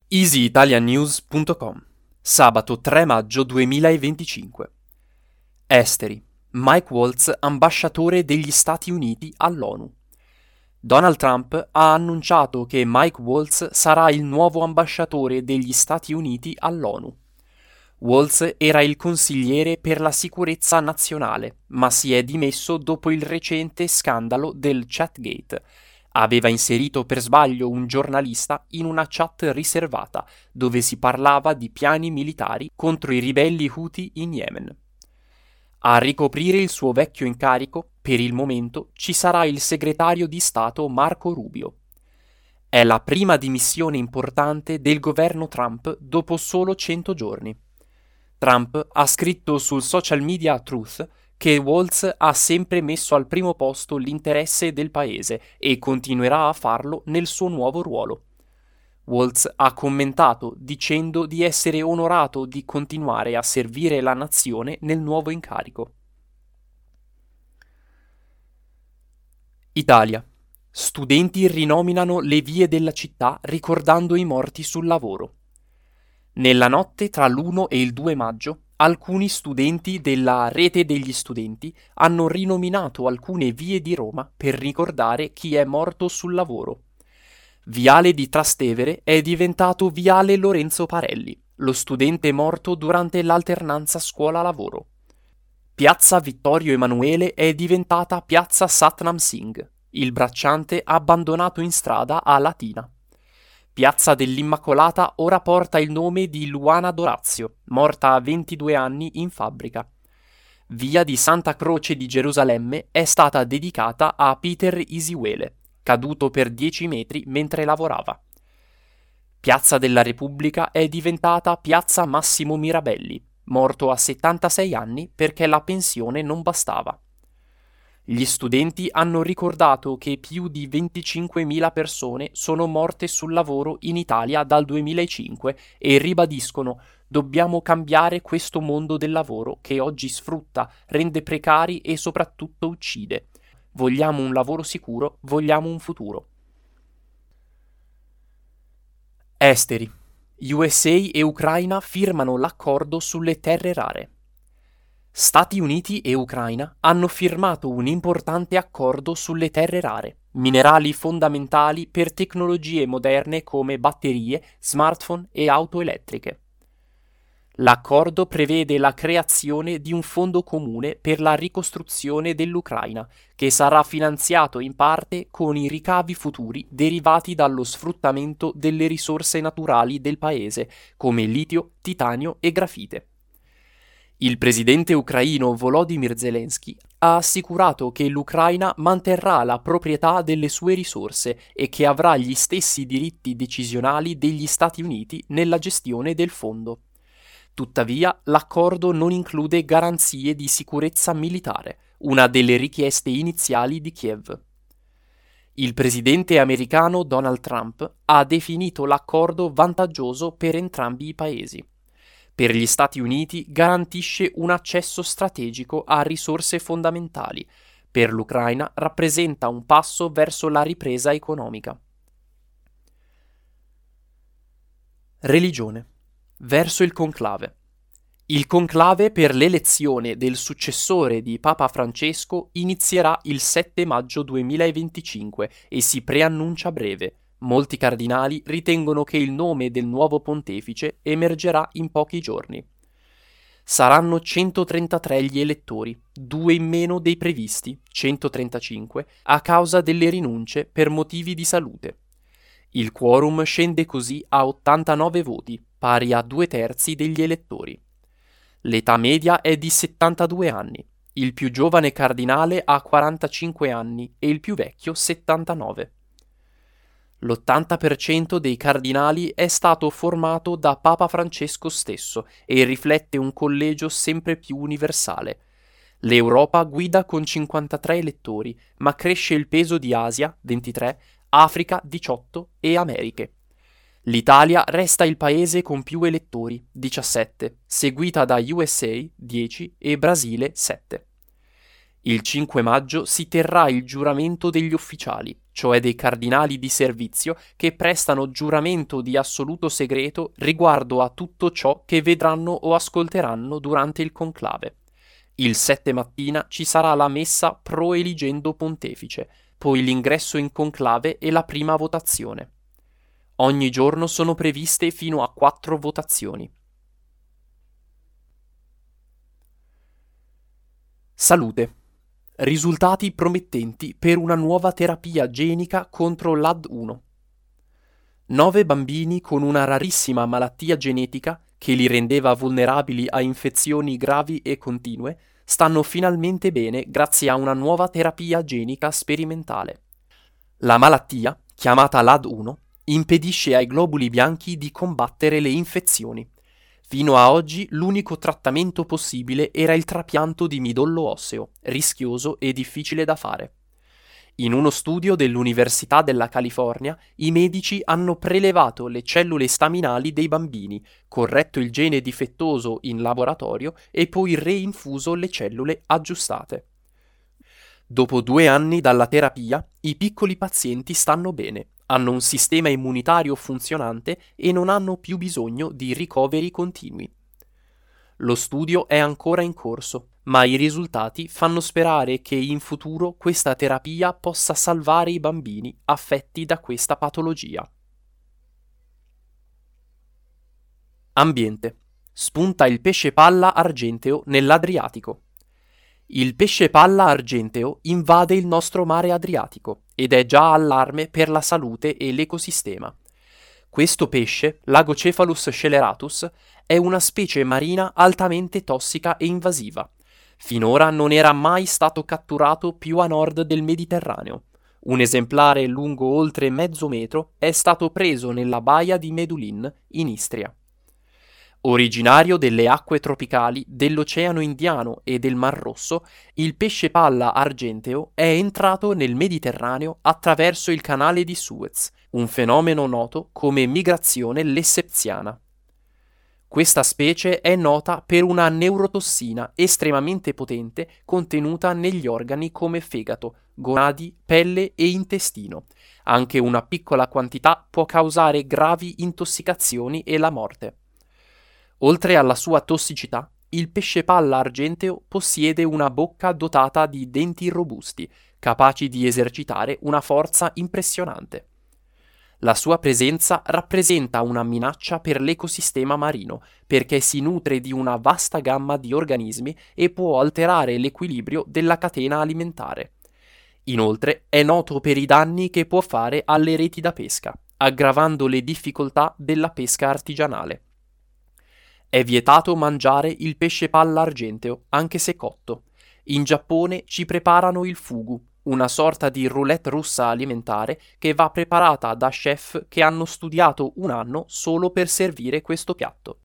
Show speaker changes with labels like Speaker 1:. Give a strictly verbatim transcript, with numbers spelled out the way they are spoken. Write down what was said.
Speaker 1: easy italian news punto com, sabato tre maggio duemilaventicinque. Esteri. Mike Waltz, ambasciatore degli Stati Uniti all'ONU. Donald Trump ha annunciato che Mike Waltz sarà il nuovo ambasciatore degli Stati Uniti all'ONU. Waltz era il consigliere per la sicurezza nazionale, ma si è dimesso dopo il recente scandalo del Chatgate. Aveva inserito per sbaglio un giornalista in una chat riservata, dove si parlava di piani militari contro i ribelli Houthi in Yemen. A ricoprire il suo vecchio incarico, per il momento, ci sarà il segretario di Stato Marco Rubio. È la prima dimissione importante del governo Trump dopo solo cento giorni. Trump ha scritto sul social media Truth che Waltz ha sempre messo al primo posto l'interesse del paese e continuerà a farlo nel suo nuovo ruolo. Waltz ha commentato dicendo di essere onorato di continuare a servire la nazione nel nuovo incarico. Italia. Studenti rinominano le vie della città ricordando i morti sul lavoro. Nella notte tra l'uno e il due maggio, alcuni studenti della Rete degli Studenti hanno rinominato alcune vie di Roma per ricordare chi è morto sul lavoro. Viale di Trastevere è diventato Viale Lorenzo Parelli, lo studente morto durante l'alternanza scuola-lavoro. Piazza Vittorio Emanuele è diventata Piazza Satnam Singh, il bracciante abbandonato in strada a Latina. Piazza dell'Immacolata ora porta il nome di Luana Dorazio, morta a ventidue anni in fabbrica. Via di Santa Croce di Gerusalemme è stata dedicata a Peter Isiuele, caduto per dieci metri mentre lavorava. Piazza della Repubblica è diventata Piazza Massimo Mirabelli, morto a settantasei anni perché la pensione non bastava. Gli studenti hanno ricordato che più di venticinquemila persone sono morte sul lavoro in Italia dal duemilacinque e ribadiscono: dobbiamo cambiare questo mondo del lavoro che oggi sfrutta, rende precari e soprattutto uccide. Vogliamo un lavoro sicuro, vogliamo un futuro. Esteri. U S A e Ucraina firmano l'accordo sulle terre rare. Stati Uniti e Ucraina hanno firmato un importante accordo sulle terre rare, minerali fondamentali per tecnologie moderne come batterie, smartphone e auto elettriche. L'accordo prevede la creazione di un fondo comune per la ricostruzione dell'Ucraina, che sarà finanziato in parte con i ricavi futuri derivati dallo sfruttamento delle risorse naturali del paese, come litio, titanio e grafite. Il presidente ucraino Volodymyr Zelensky ha assicurato che l'Ucraina manterrà la proprietà delle sue risorse e che avrà gli stessi diritti decisionali degli Stati Uniti nella gestione del fondo. Tuttavia, l'accordo non include garanzie di sicurezza militare, una delle richieste iniziali di Kiev. Il presidente americano Donald Trump ha definito l'accordo vantaggioso per entrambi i paesi. Per gli Stati Uniti garantisce un accesso strategico a risorse fondamentali. Per l'Ucraina rappresenta un passo verso la ripresa economica. Religione. Verso il conclave. Il conclave per l'elezione del successore di Papa Francesco inizierà il sette maggio duemilaventicinque e si preannuncia breve. Molti cardinali ritengono che il nome del nuovo pontefice emergerà in pochi giorni. Saranno centotrentatré gli elettori, due in meno dei previsti, centotrentacinque, a causa delle rinunce per motivi di salute. Il quorum scende così a ottantanove voti, pari a due terzi degli elettori. L'età media è di settantadue anni. Il più giovane cardinale ha quarantacinque anni e il più vecchio settantanove. L'ottanta per cento dei cardinali è stato formato da Papa Francesco stesso e riflette un collegio sempre più universale. L'Europa guida con cinquantatré elettori, ma cresce il peso di Asia, ventitré, Africa, diciotto e Americhe. L'Italia resta il paese con più elettori, diciassette, seguita da U S A, dieci e Brasile, sette. Il cinque maggio si terrà il giuramento degli ufficiali, cioè dei cardinali di servizio che prestano giuramento di assoluto segreto riguardo a tutto ciò che vedranno o ascolteranno durante il conclave. Il sette mattina ci sarà la messa pro-eligendo pontefice, poi l'ingresso in conclave e la prima votazione. Ogni giorno sono previste fino a quattro votazioni. Salute. Risultati promettenti per una nuova terapia genica contro l'A D uno. Nove bambini con una rarissima malattia genetica che li rendeva vulnerabili a infezioni gravi e continue stanno finalmente bene grazie a una nuova terapia genica sperimentale. La malattia, chiamata l'A D uno, impedisce ai globuli bianchi di combattere le infezioni. Fino a oggi l'unico trattamento possibile era il trapianto di midollo osseo, rischioso e difficile da fare. In uno studio dell'Università della California, i medici hanno prelevato le cellule staminali dei bambini, corretto il gene difettoso in laboratorio e poi reinfuso le cellule aggiustate. Dopo due anni dalla terapia, i piccoli pazienti stanno bene, hanno un sistema immunitario funzionante e non hanno più bisogno di ricoveri continui. Lo studio è ancora in corso, ma i risultati fanno sperare che in futuro questa terapia possa salvare i bambini affetti da questa patologia. Ambiente. Spunta il pesce palla argenteo nell'Adriatico. Il pesce palla argenteo invade il nostro mare Adriatico ed è già allarme per la salute e l'ecosistema. Questo pesce, Lagocephalus sceleratus, è una specie marina altamente tossica e invasiva. Finora non era mai stato catturato più a nord del Mediterraneo. Un esemplare lungo oltre mezzo metro è stato preso nella baia di Medulin, in Istria. Originario delle acque tropicali dell'Oceano Indiano e del Mar Rosso, il pesce palla argenteo è entrato nel Mediterraneo attraverso il canale di Suez, un fenomeno noto come migrazione lessepziana. Questa specie è nota per una neurotossina estremamente potente contenuta negli organi come fegato, gonadi, pelle e intestino. Anche una piccola quantità può causare gravi intossicazioni e la morte. Oltre alla sua tossicità, il pesce palla argenteo possiede una bocca dotata di denti robusti, capaci di esercitare una forza impressionante. La sua presenza rappresenta una minaccia per l'ecosistema marino, perché si nutre di una vasta gamma di organismi e può alterare l'equilibrio della catena alimentare. Inoltre è noto per i danni che può fare alle reti da pesca, aggravando le difficoltà della pesca artigianale. È vietato mangiare il pesce palla argenteo, anche se cotto. In Giappone ci preparano il fugu, una sorta di roulette russa alimentare che va preparata da chef che hanno studiato un anno solo per servire questo piatto.